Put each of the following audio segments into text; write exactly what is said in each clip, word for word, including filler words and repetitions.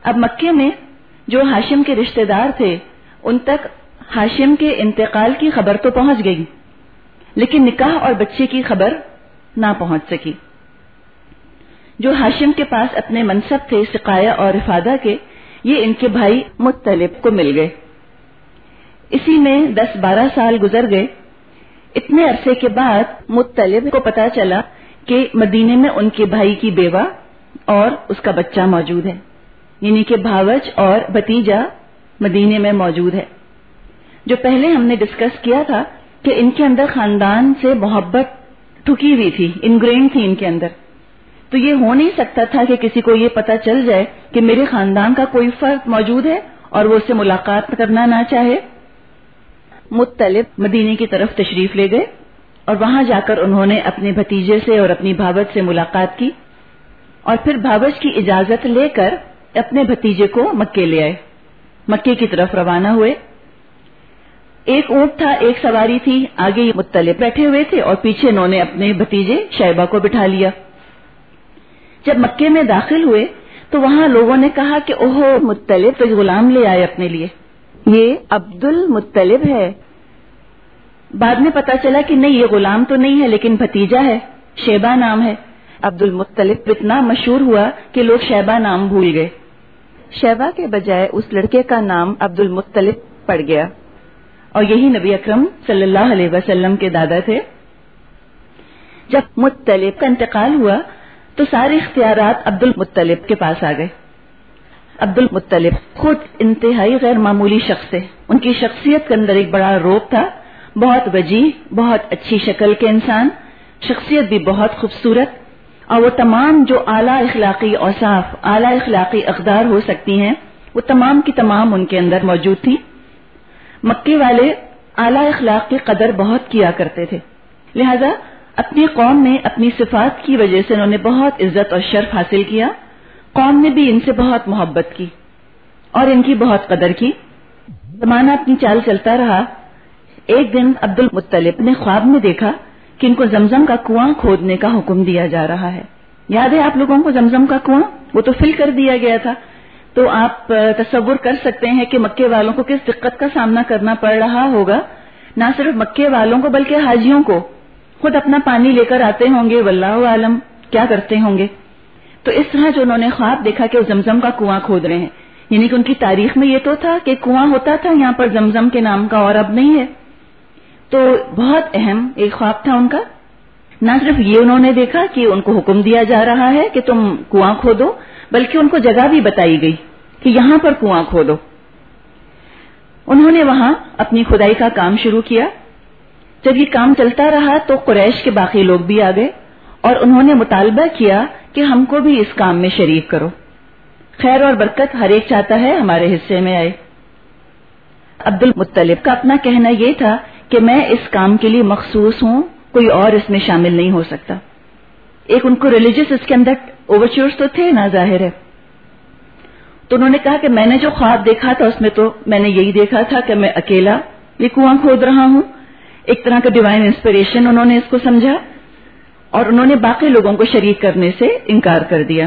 اب مکے میں جو ہاشم کے رشتہ دار تھے ان تک ہاشم کے انتقال کی خبر تو پہنچ گئی، لیکن نکاح اور بچے کی خبر نہ پہنچ سکی۔ جو ہاشم کے پاس اپنے منصب تھے سقایہ اور افادہ کے، یہ ان کے بھائی مطلب کو مل گئے۔ اسی میں دس بارہ سال گزر گئے۔ اتنے عرصے کے بعد مطلب کو پتا چلا کہ مدینے میں ان کے بھائی کی بیوہ اور اس کا بچہ موجود ہے، یعنی کہ بھاوج اور بھتیجا مدینے میں موجود ہے۔ جو پہلے ہم نے ڈسکس کیا تھا کہ ان کے اندر خاندان سے محبت ٹھکی ہوئی تھی، انگرین تھی ان کے اندر، تو یہ ہو نہیں سکتا تھا کہ کسی کو یہ پتا چل جائے کہ میرے خاندان کا کوئی فرد موجود ہے اور وہ اس سے ملاقات کرنا نہ چاہے۔ مطلب مدینے کی طرف تشریف لے گئے اور وہاں جا کر انہوں نے اپنے بھتیجے سے اور اپنی بھاوج سے ملاقات کی، اور پھر بھاوج کی اجازت لے کر اپنے بھتیجے کو مکے لے آئے، مکے کی طرف روانہ ہوئے۔ ایک اونٹ تھا، ایک سواری تھی، آگے مطلب بیٹھے ہوئے تھے اور پیچھے انہوں نے اپنے بھتیجے شیبہ کو بٹھا لیا۔ جب مکے میں داخل ہوئے تو وہاں لوگوں نے کہا کہ اوہو مطلب تو غلام لے آئے اپنے لیے، یہ عبد المطلب ہے۔ بعد میں پتا چلا کہ نہیں، یہ غلام تو نہیں ہے لیکن بھتیجا ہے، شیبہ نام ہے۔ عبد المطلب اتنا مشہور ہوا کہ لوگ شیبہ نام بھول گئے، شیبہ کے بجائے اس لڑکے کا نام عبد المطلب پڑ گیا، اور یہی نبی اکرم صلی اللہ علیہ وسلم کے دادا تھے۔ جب مطلب کا انتقال ہوا تو سارے اختیارات عبد المطلب کے پاس آ گئے۔ عبد المطلب خود انتہائی غیر معمولی شخص تھے، ان کی شخصیت کے اندر ایک بڑا روب تھا، بہت وجیح، بہت اچھی شکل کے انسان، شخصیت بھی بہت خوبصورت، اور وہ تمام جو اعلیٰ اخلاقی اوصاف، اعلیٰ اخلاقی اقدار ہو سکتی ہیں، وہ تمام کی تمام ان کے اندر موجود تھی۔ مکے والے اعلیٰ اخلاق کی قدر بہت کیا کرتے تھے، لہذا اپنی قوم میں اپنی صفات کی وجہ سے انہوں نے بہت عزت اور شرف حاصل کیا۔ قوم نے بھی ان سے بہت محبت کی اور ان کی بہت قدر کی۔ زمانہ اپنی چال چلتا رہا۔ ایک دن عبد المطلب نے خواب میں دیکھا کہ ان کو زمزم کا کنواں کھودنے کا حکم دیا جا رہا ہے۔ یاد ہے آپ لوگوں کو زمزم کا کنواں؟ وہ تو فل کر دیا گیا تھا، تو آپ تصور کر سکتے ہیں کہ مکے والوں کو کس دقت کا سامنا کرنا پڑ رہا ہوگا، نہ صرف مکے والوں کو بلکہ حاجیوں کو، خود اپنا پانی لے کر آتے ہوں گے، واللہ عالم کیا کرتے ہوں گے۔ تو اس طرح جو انہوں نے خواب دیکھا کہ وہ زمزم کا کنواں کھود رہے ہیں، یعنی کہ ان کی تاریخ میں یہ تو تھا کہ کنواں ہوتا تھا یہاں پر زمزم کے نام کا، اور اب نہیں ہے۔ تو بہت اہم ایک خواب تھا ان کا۔ نہ صرف یہ انہوں نے دیکھا کہ ان کو حکم دیا جا رہا ہے کہ تم کنواں کھودو، بلکہ ان کو جگہ بھی بتائی گئی کہ یہاں پر کنواں کھودو۔ انہوں نے وہاں اپنی کھدائی کا کام شروع کیا۔ جب یہ کام چلتا رہا تو قریش کے باقی لوگ بھی آ گئے اور انہوں نے مطالبہ کیا کہ ہم کو بھی اس کام میں شریک کرو، خیر اور برکت ہر ایک چاہتا ہے ہمارے حصے میں آئے۔ عبد المطلب کا اپنا کہنا یہ تھا کہ میں اس کام کے لیے مخصوص ہوں، کوئی اور اس میں شامل نہیں ہو سکتا۔ ایک ان کو ریلیجس اس کے اندر اوورچرز تو تھے نا، ظاہر ہے۔ تو انہوں نے کہا کہ میں نے جو خواب دیکھا تھا اس میں تو میں نے یہی دیکھا تھا کہ میں اکیلا یہ کنواں کھود رہا ہوں، ایک طرح کا ڈیوائن انسپریشن انہوں نے اس کو سمجھا، اور انہوں نے باقی لوگوں کو شریک کرنے سے انکار کر دیا۔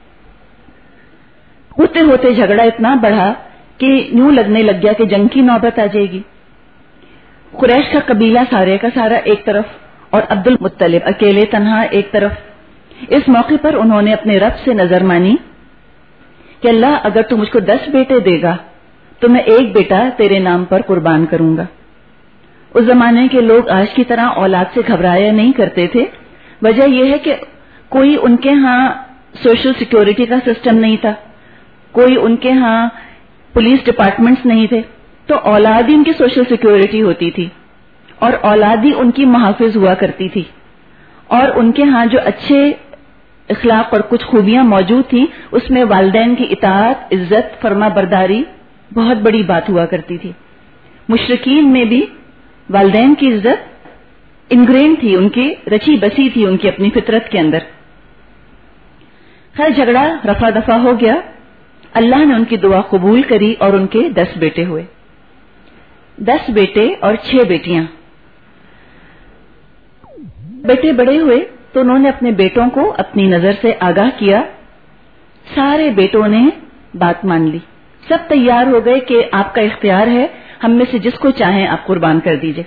ہوتے ہوتے جھگڑا اتنا بڑھا کہ یوں لگنے لگ گیا کہ جنگ کی نوبت آ جائے گی۔ قریش کا قبیلہ سارے کا سارا ایک طرف اور عبد المطلب اکیلے تنہا ایک طرف۔ اس موقع پر انہوں نے اپنے رب سے نظر مانی کہ اللہ اگر تو مجھ کو دس بیٹے دے گا تو میں ایک بیٹا تیرے نام پر قربان کروں گا۔ اس زمانے کے لوگ آج کی طرح اولاد سے گھبرایا نہیں کرتے تھے۔ وجہ یہ ہے کہ کوئی ان کے ہاں سوشل سیکیورٹی کا سسٹم نہیں تھا، کوئی ان کے ہاں پولیس ڈپارٹمنٹس نہیں تھے، تو اولاد ہی ان کی سوشل سیکیورٹی ہوتی تھی اور اولاد ہی ان کی محافظ ہوا کرتی تھی، اور ان کے ہاں جو اچھے اخلاق اور کچھ خوبیاں موجود تھی اس میں والدین کی اطاعت، عزت، فرما برداری بہت بڑی بات ہوا کرتی تھی۔ مشرکین میں بھی والدین کی عزت انگرین تھی، ان کی رچی بسی تھی ان کی اپنی فطرت کے اندر۔ خیر جھگڑا رفع دفع ہو گیا، اللہ نے ان کی دعا قبول کری اور ان کے دس بیٹے ہوئے، دس بیٹے اور چھ بیٹیاں۔ بیٹے بڑے ہوئے تو انہوں نے اپنے بیٹوں کو اپنی نظر سے آگاہ کیا۔ سارے بیٹوں نے بات مان لی. سب تیار ہو گئے کہ آپ کا اختیار ہے, ہم میں سے جس کو چاہیں آپ قربان کر دیجئے.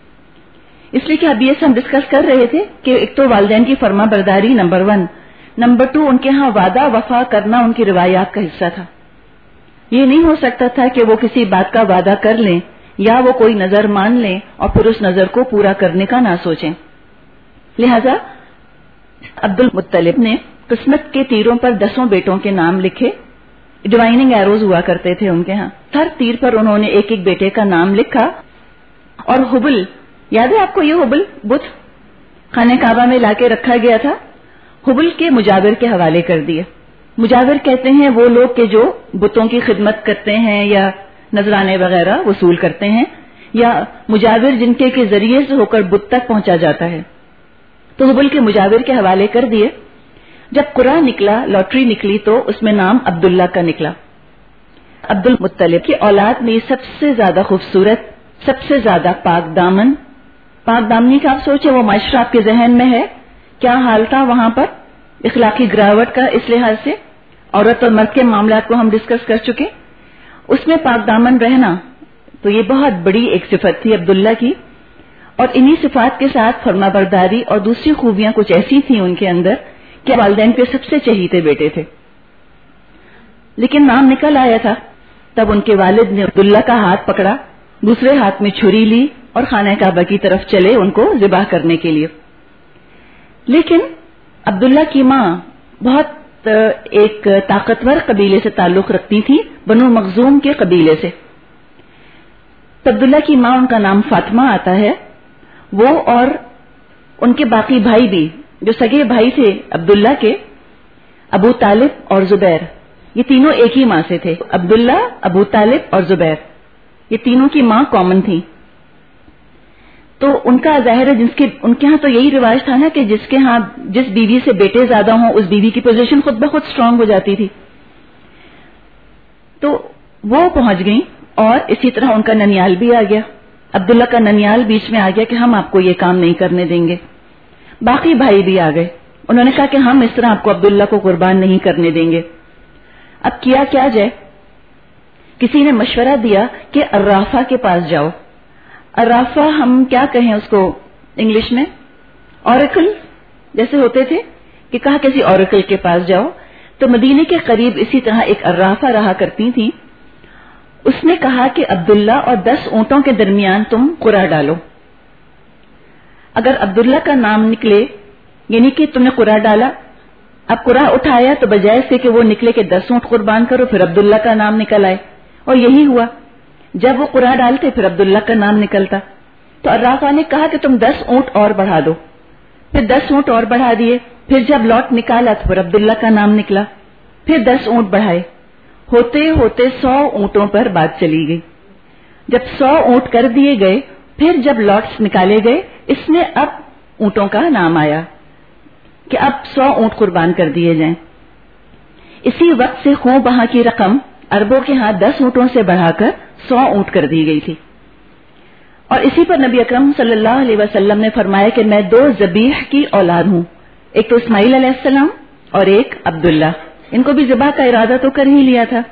اس لیے کہ ابھی یہ ہم ڈسکس کر رہے تھے کہ ایک تو والدین کی فرما برداری نمبر ون, نمبر ٹو ان کے ہاں وعدہ وفا کرنا ان کی روایات کا حصہ تھا. یہ نہیں ہو سکتا تھا کہ وہ کسی بات کا وعدہ کر لیں یا وہ کوئی نظر مان لیں اور پھر اس نظر کو پورا کرنے کا نہ سوچیں. لہذا عبد المطلب نے قسمت کے تیروں پر دسوں بیٹوں کے نام لکھے. ڈیوائننگ ایروز ہوا کرتے تھے ان کے ہاں. ہر تیر پر انہوں نے ایک ایک بیٹے کا نام لکھا. اور حبل, یاد ہے آپ کو یہ حبل بت خانہ کعبہ میں لا کے رکھا گیا تھا, حبل کے مجاور کے حوالے کر دیے. مجاور کہتے ہیں وہ لوگ کہ جو بتوں کی خدمت کرتے ہیں یا نذرانے وغیرہ وصول کرتے ہیں, یا مجاور جن کے کے ذریعے سے ہو کر بت تک پہنچا جاتا ہے. تو حبل کے مجاور کے حوالے کر دیے. جب قرعہ نکلا, لاٹری نکلی, تو اس میں نام عبداللہ کا نکلا. عبد المطلب کی اولاد میں سب سے زیادہ خوبصورت, سب سے زیادہ پاک دامن. پاک دامنی کا آپ سوچیں وہ معاشرہ آپ کے ذہن میں ہے, کیا حال تھا وہاں پر اخلاقی گراوٹ کا. اس لحاظ سے عورت اور مرد کے معاملات کو ہم ڈسکس کر چکے. اس میں پاک دامن رہنا تو یہ بہت بڑی ایک صفت تھی عبداللہ کی. اور انہی صفات کے ساتھ فرما برداری اور دوسری خوبیاں کچھ ایسی تھیں ان کے اندر کہ والدین کے سب سے چہیتے بیٹے تھے. لیکن نام نکل آیا تھا, تب ان کے والد نے عبداللہ کا ہاتھ پکڑا, دوسرے ہاتھ میں چھری لی اور خانہ کعبہ کی طرف چلے ان کو ذبح کرنے کے لیے. لیکن عبداللہ کی ماں بہت ایک طاقتور قبیلے سے تعلق رکھتی تھی, بنو مخزوم کے قبیلے سے. عبداللہ کی ماں, ان کا نام فاطمہ آتا ہے, وہ اور ان کے باقی بھائی بھی جو سگے بھائی تھے عبداللہ کے, ابو طالب اور زبیر, یہ تینوں ایک ہی ماں سے تھے. عبداللہ, ابو طالب اور زبیر, یہ تینوں کی ماں کامن تھی. تو ان کا ظاہر ہے جس کے ان کے ہاں تو یہی رواج تھا نا کہ جس کے ہاں جس بیوی سے بیٹے زیادہ ہوں اس بیوی کی پوزیشن خود بخود سٹرونگ ہو جاتی تھی. تو وہ پہنچ گئیں اور اسی طرح ان کا ننیال بھی آ گیا. عبداللہ کا ننیال بیچ میں آ گیا کہ ہم آپ کو یہ کام نہیں کرنے دیں گے. باقی بھائی بھی آ گئے, انہوں نے کہا کہ ہم اس طرح آپ کو عبداللہ کو قربان نہیں کرنے دیں گے. اب کیا کیا جائے؟ کسی نے مشورہ دیا کہ الرافہ کے پاس جاؤ. الرافہ ہم کیا کہیں اس کو انگلش میں, اوریکل جیسے ہوتے تھے, کہ کہا کسی اوریکل کے پاس جاؤ. تو مدینے کے قریب اسی طرح ایک الرافہ رہا کرتی تھی. اس نے کہا کہ عبداللہ اور دس اونٹوں کے درمیان تم قرعہ ڈالو. اگر عبداللہ کا نام نکلے, یعنی کہ تم نے قرعہ ڈالا, اب قرعہ اٹھایا تو بجائے سے کہ وہ نکلے کہ دس اونٹ قربان کرو پھر عبداللہ کا نام نکل آئے, اور یہی ہوا. جب وہ قرعہ ڈالتے پھر عبداللہ کا نام نکلتا. تو الرافہ نے کہا کہ تم دس اونٹ اور بڑھا دو. پھر دس اونٹ اور بڑھا دیے. پھر جب لوٹ نکالا تو پھر عبداللہ کا نام نکلا. پھر دس اونٹ بڑھائے. ہوتے ہوتے سو اونٹوں پر بات چلی گئی. جب سو اونٹ کر دیے گئے, پھر جب لوٹس نکالے گئے, اس میں اب اونٹوں کا نام آیا کہ اب سو اونٹ قربان کر دیے جائیں. اسی وقت سے خوں بہا کی رقم عربوں کے ہاں دس اونٹوں سے بڑھا کر سو اونٹ کر دی گئی تھی. اور اسی پر نبی اکرم صلی اللہ علیہ وسلم نے فرمایا کہ میں دو ذبیح کی اولاد ہوں, ایک تو اسماعیل علیہ السلام اور ایک عبداللہ. ان کو بھی ذبح کا ارادہ تو کر ہی لیا تھا.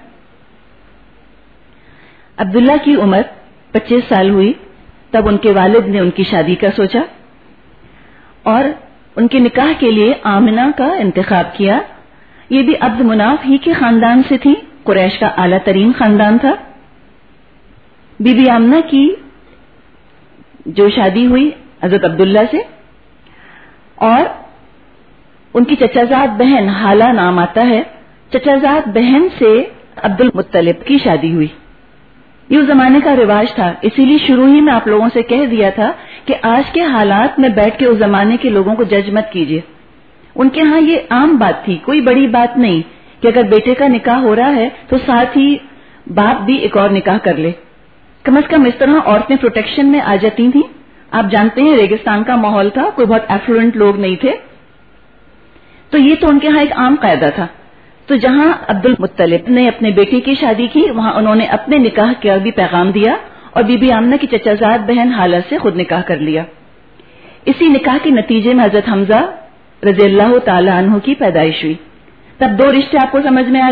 عبداللہ کی عمر پچیس سال ہوئی تب ان کے والد نے ان کی شادی کا سوچا اور ان کے نکاح کے لیے آمنہ کا انتخاب کیا. یہ بھی عبد مناف ہی کے خاندان سے تھی, قریش کا اعلیٰ ترین خاندان تھا. بی بی آمنہ کی جو شادی ہوئی حضرت عبداللہ سے, اور ان کی چچازاد بہن حالہ نام آتا ہے, چچازاد بہن سے عبد المطلب کی شادی ہوئی. یہ اس زمانے کا رواج تھا. اسی لیے شروع ہی میں آپ لوگوں سے کہہ دیا تھا کہ آج کے حالات میں بیٹھ کے اس زمانے کے لوگوں کو جج مت کیجیے. ان کے ہاں یہ عام بات تھی, کوئی بڑی بات نہیں کہ اگر بیٹے کا نکاح ہو رہا ہے تو ساتھ ہی باپ بھی ایک اور نکاح کر لے. کم از کم اس طرح عورتیں پروٹیکشن میں آ جاتی تھیں. آپ جانتے ہیں ریگستان کا ماحول تھا, کوئی بہت ایفلوئنٹ لوگ نہیں تھے, تو یہ تو ان کے ہاں ایک عام قاعدہ تھا. تو جہاں عبد المطلب نے اپنے بیٹے کی شادی کی, وہاں انہوں نے اپنے نکاح کا بھی پیغام دیا اور بی بی آمنہ کی چچازاد بہن حالہ سے خود نکاح کر لیا. اسی نکاح کے نتیجے میں حضرت حمزہ رضی اللہ تعالی عنہ کی پیدائش ہوئی. تب دو رشتے آپ کو سمجھ میں آ گئے,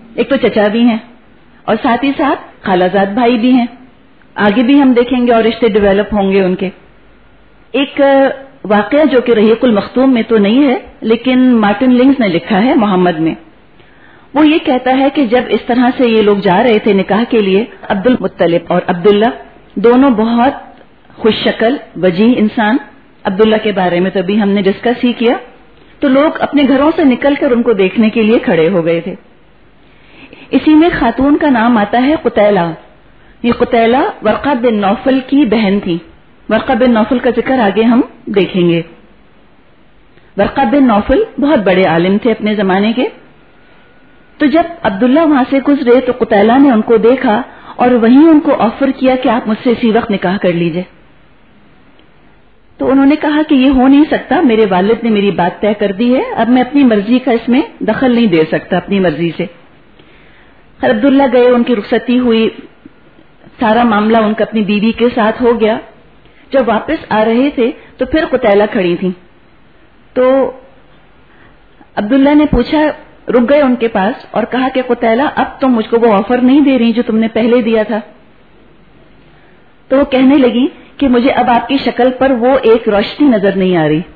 ایک تو چچا بھی ہیں اور ساتھ ہی ساتھ خالہ زاد بھائی بھی ہیں. آگے بھی ہم دیکھیں گے اور رشتے ڈیولپ ہوں گے ان کے. ایک واقعہ جو کہ رحیق المختوم میں تو نہیں ہے لیکن مارٹن لنگز نے لکھا ہے محمد میں. وہ یہ کہتا ہے کہ جب اس طرح سے یہ لوگ جا رہے تھے نکاح کے لیے، عبد المطلب اور عبداللہ دونوں بہت خوش شکل وجیح انسان، عبداللہ کے بارے میں تو ابھی ہم نے ڈسکس ہی کیا، تو لوگ اپنے گھروں سے نکل کر ان کو دیکھنے کے لیے کھڑے ہو گئے تھے. اسی میں خاتون کا نام آتا ہے قتیلہ. یہ قتیلہ ورقہ بن نوفل کی بہن تھی. ورقہ بن نوفل کا ذکر آگے ہم دیکھیں گے. ورقہ بن نوفل بہت بڑے عالم تھے اپنے زمانے کے. تو جب عبداللہ وہاں سے گزرے تو قتیلہ نے ان کو دیکھا اور وہیں ان کو آفر کیا کہ آپ مجھ سے اسی وقت نکاح کر لیجئے. تو انہوں نے کہا کہ یہ ہو نہیں سکتا، میرے والد نے میری بات طے کر دی ہے، اب میں اپنی مرضی کا اس میں دخل نہیں دے سکتا اپنی مرضی سے. خیر عبداللہ گئے، ان کی رخصتی ہوئی، سارا معاملہ ان کا اپنی بیوی کے ساتھ ہو گیا. جب واپس آ رہے تھے تو پھر قتیلہ کھڑی تھیں. تو عبداللہ نے پوچھا، رک گئے ان کے پاس اور کہا کہ قتیلہ اب تم مجھ کو وہ آفر نہیں دے رہی جو تم نے پہلے دیا تھا. تو وہ کہنے لگی کہ مجھے اب آپ کی شکل پر وہ ایک روشنی نظر نہیں آ رہی.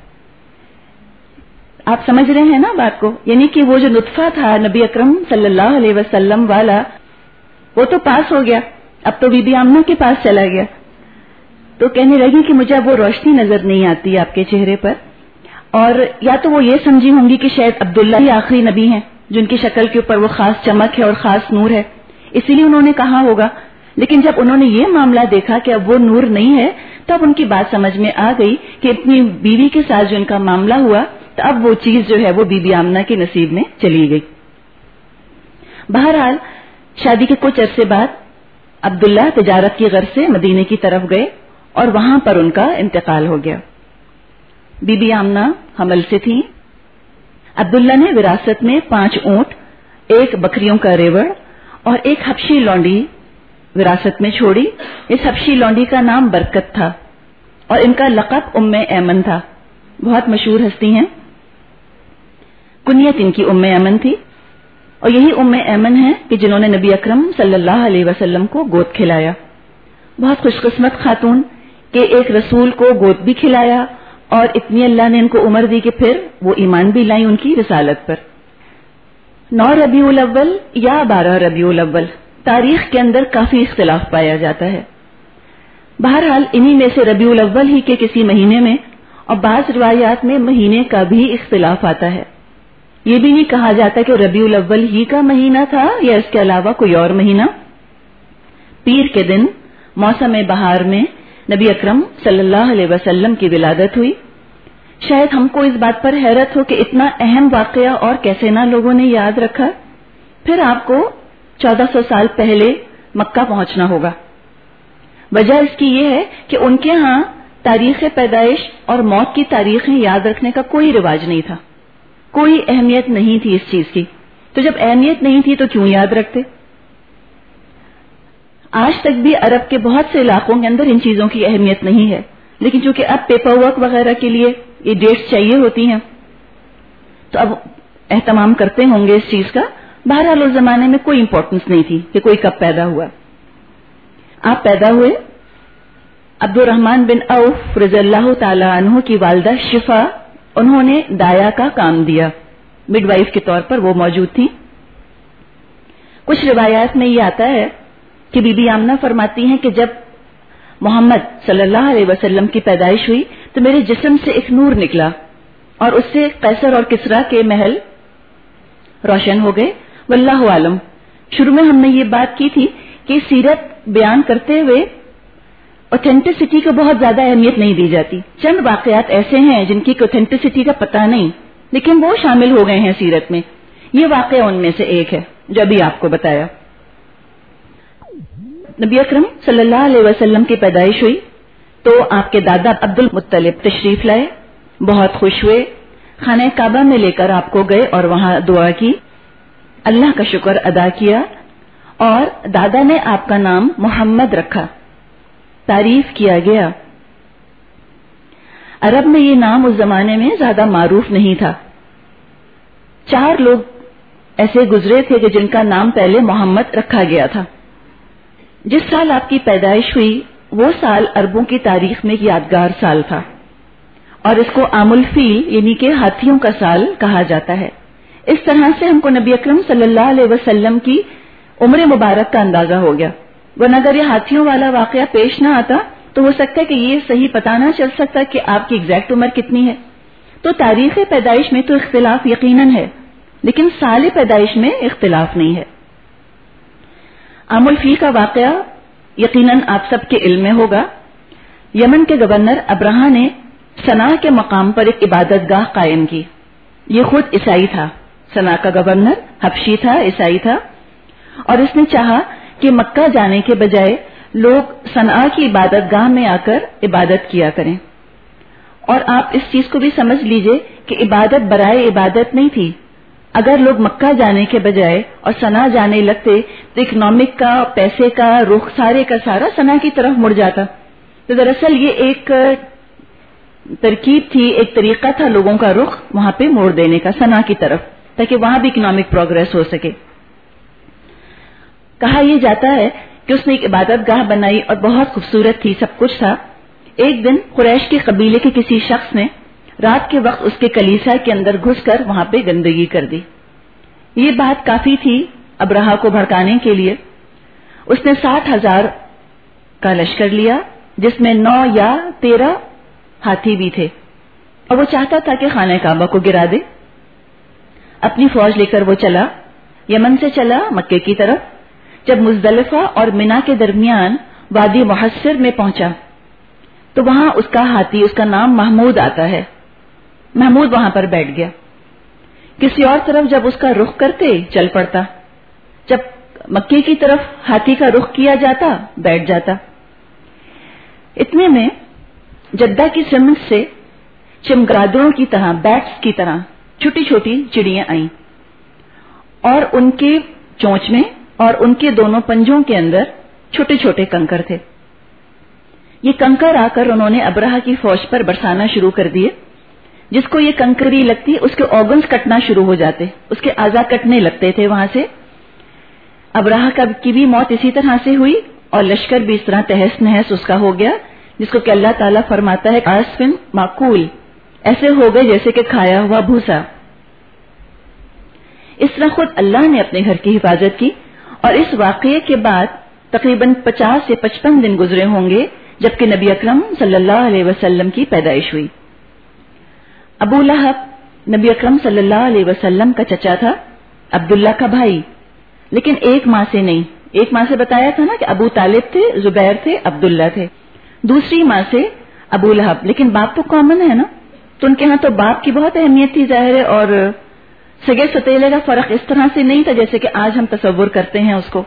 آپ سمجھ رہے ہیں نا بات کو، یعنی کہ وہ جو نطفہ تھا نبی اکرم صلی اللہ علیہ وسلم والا وہ تو پاس ہو گیا، اب تو بی بی آمنہ کے پاس چلا گیا. تو کہنے لگی کہ مجھے اب وہ روشنی نظر نہیں آتی آپ کے چہرے پر. اور یا تو وہ یہ سمجھی ہوں گی کہ شاید عبداللہ ہی آخری نبی ہیں جن کی شکل کے اوپر وہ خاص چمک ہے اور خاص نور ہے، اسی لیے انہوں نے کہا ہوگا. لیکن جب انہوں نے یہ معاملہ دیکھا کہ اب وہ نور نہیں ہے تب ان کی بات سمجھ میں آ گئی کہ اپنی بیوی کے ساتھ جو ان کا معاملہ ہوا تو اب وہ چیز جو ہے وہ بی بی آمنہ کے نصیب میں چلی گئی. بہرحال شادی کے کچھ عرصے بعد عبداللہ تجارت کی غرض سے مدینے کی طرف گئے اور وہاں پر ان کا انتقال ہو گیا. بی بی آمنہ حمل سے تھی. عبداللہ نے وراثت میں پانچ اونٹ، ایک بکریوں کا ریوڑ اور ایک حبشی لونڈی وراثت میں چھوڑی. اس حبشی لونڈی کا نام برکت تھا اور ان کا لقب ام ایمن تھا. بہت مشہور ہستی ہیں، کنیت ان کی ام ایمن تھی. اور یہی ام ایمن ہے کہ جنہوں نے نبی اکرم صلی اللہ علیہ وسلم کو گود کھلایا. بہت خوش قسمت خاتون کہ ایک رسول کو گود بھی کھلایا اور اتنی اللہ نے ان کو عمر دی کہ پھر وہ ایمان بھی لائیں ان کی رسالت پر. نو ربیع الاول یا بارہ ربیع الاول، تاریخ کے اندر کافی اختلاف پایا جاتا ہے. بہرحال انہی میں سے ربیع الاول ہی کے کسی مہینے میں، اور بعض روایات میں مہینے کا بھی اختلاف آتا ہے. یہ بھی نہیں کہا جاتا کہ ربیع الاول ہی کا مہینہ تھا یا اس کے علاوہ کوئی اور مہینہ. پیر کے دن موسم بہار میں نبی اکرم صلی اللہ علیہ وسلم کی ولادت ہوئی. شاید ہم کو اس بات پر حیرت ہو کہ اتنا اہم واقعہ اور کیسے نہ لوگوں نے یاد رکھا. پھر آپ کو چودہ سو سال پہلے مکہ پہنچنا ہوگا. وجہ اس کی یہ ہے کہ ان کے ہاں تاریخ پیدائش اور موت کی تاریخیں یاد رکھنے کا کوئی رواج نہیں تھا، کوئی اہمیت نہیں تھی اس چیز کی. تو جب اہمیت نہیں تھی تو کیوں یاد رکھتے؟ آج تک بھی عرب کے بہت سے علاقوں کے اندر ان چیزوں کی اہمیت نہیں ہے، لیکن چونکہ اب پیپر ورک وغیرہ کے لیے یہ ڈیٹس چاہیے ہوتی ہیں تو اب اہتمام کرتے ہوں گے اس چیز کا. بہرحال اس زمانے میں کوئی امپورٹنس نہیں تھی کہ کوئی کب پیدا ہوا. آپ پیدا ہوئے. عبد الرحمن بن عوف رضی اللہ تعالی عنہ کی والدہ شفا، انہوں نے دایا کا کام دیا، مڈ وائف کے طور پر وہ موجود تھی. کچھ روایات میں یہ آتا ہے کہ بی بی آمنہ فرماتی ہیں کہ جب محمد صلی اللہ علیہ وسلم کی پیدائش ہوئی تو میرے جسم سے ایک نور نکلا اور اس سے قیصر اور کسریٰ کے محل روشن ہو گئے. واللہ عالم. شروع میں ہم نے یہ بات کی تھی کہ سیرت بیان کرتے ہوئے اوتھینٹسٹی کو بہت زیادہ اہمیت نہیں دی جاتی. چند واقعات ایسے ہیں جن کی اوتھینٹسٹی کا پتہ نہیں لیکن وہ شامل ہو گئے ہیں سیرت میں. یہ واقعہ ان میں سے ایک ہے جو ابھی آپ کو بتایا. نبی اکرم صلی اللہ علیہ وسلم کی پیدائش ہوئی تو آپ کے دادا عبد المطلب تشریف لائے، بہت خوش ہوئے، خانہ کعبہ میں لے کر آپ کو گئے اور وہاں دعا کی، اللہ کا شکر ادا کیا اور دادا نے آپ کا نام محمد رکھا. تعریف کیا گیا. عرب میں یہ نام اس زمانے میں زیادہ معروف نہیں تھا. چار لوگ ایسے گزرے تھے کہ جن کا نام پہلے محمد رکھا گیا تھا. جس سال آپ کی پیدائش ہوئی وہ سال عربوں کی تاریخ میں ایک یادگار سال تھا اور اس کو عام الفیل یعنی کہ ہاتھیوں کا سال کہا جاتا ہے. اس طرح سے ہم کو نبی اکرم صلی اللہ علیہ وسلم کی عمر مبارک کا اندازہ ہو گیا، ورنہ اگر یہ ہاتھیوں والا واقعہ پیش نہ آتا تو ہو سکتا ہے کہ یہ صحیح پتہ نہ چل سکتا کہ آپ کی ایگزیکٹ عمر کتنی ہے. تو تاریخ پیدائش میں تو اختلاف یقیناً ہے، لیکن سال پیدائش میں اختلاف نہیں ہے. عام الفیل کا واقعہ یقیناً آپ سب کے علم میں ہوگا. یمن کے گورنر ابرہا نے صنع کے مقام پر ایک عبادت گاہ قائم کی. یہ خود عیسائی تھا، صنع کا گورنر حبشی تھا، عیسائی تھا، اور اس نے چاہا کہ مکہ جانے کے بجائے لوگ صنع کی عبادت گاہ میں آ کر عبادت کیا کریں. اور آپ اس چیز کو بھی سمجھ لیجئے کہ عبادت برائے عبادت نہیں تھی. اگر لوگ مکہ جانے کے بجائے اور صنع جانے لگتے تو اکنامک کا، پیسے کا رخ سارے کا سارا صنع کی طرف مڑ جاتا. تو دراصل یہ ایک ترکیب تھی، ایک طریقہ تھا لوگوں کا رخ وہاں پہ موڑ دینے کا صنع کی طرف، تاکہ وہاں بھی اکنامک پروگرس ہو سکے. کہا یہ جاتا ہے کہ اس نے ایک عبادت گاہ بنائی اور بہت خوبصورت تھی، سب کچھ تھا. ایک دن قریش کے قبیلے کے کسی شخص نے رات کے وقت اس کے کلیسا کے اندر گھس کر وہاں پہ گندگی کر دی. یہ بات کافی تھی ابرہا کو بھڑکانے کے لیے. اس نے ساٹھ ہزار کا لشکر لیا جس میں نو یا تیرہ ہاتھی بھی تھے، اور وہ چاہتا تھا کہ خانہ کعبہ کو گرا دے. اپنی فوج لے کر وہ چلا، یمن سے چلا مکے کی طرف. جب مزدلفہ اور منا کے درمیان وادی محصر میں پہنچا تو وہاں اس کا ہاتھی، اس کا نام محمود آتا ہے، محمود وہاں پر بیٹھ گیا. کسی اور طرف جب اس کا رخ کرتے چل پڑتا، جب مکے کی طرف ہاتھی کا رخ کیا جاتا بیٹھ جاتا. اتنے میں جدہ کی سمت سے چمگادڑوں کی طرح، بیٹس کی طرح چھوٹی چھوٹی چڑیاں آئیں اور ان کے چونچ میں اور ان کے دونوں پنجوں کے اندر چھوٹے چھوٹے کنکر تھے. یہ کنکر آ کر انہوں نے ابرہا کی فوج پر برسانا شروع کر دیے. جس کو یہ کنکری لگتی اس کے آرگنز کٹنا شروع ہو جاتے، اس کے اعضاء کٹنے لگتے تھے وہاں سے. ابرہا کی بھی موت اسی طرح سے ہوئی اور لشکر بھی اس طرح تہس نہس اس کا ہو گیا، جس کو کہ اللہ تعالیٰ فرماتا ہے آسفن معقول، ایسے ہو گئے جیسے کہ کھایا ہوا بھوسا. اس طرح خود اللہ نے اپنے گھر کی حفاظت کی. اور اس واقعے کے بعد تقریباً پچاس سے پچپن دن گزرے ہوں گے جبکہ نبی اکرم صلی اللہ علیہ وسلم کی پیدائش ہوئی. ابو لہب نبی اکرم صلی اللہ علیہ وسلم کا چچا تھا، عبداللہ کا بھائی، لیکن ایک ماں سے نہیں. ایک ماں سے بتایا تھا نا کہ ابو طالب تھے، زبیر تھے، عبداللہ تھے. دوسری ماں سے ابو لہب، لیکن باپ تو کامن ہے نا، تو ان کے ہاں تو باپ کی بہت اہمیت تھی ظاہر ہے، اور سگے ستیلے کا فرق اس طرح سے نہیں تھا جیسے کہ آج ہم تصور کرتے ہیں اس کو.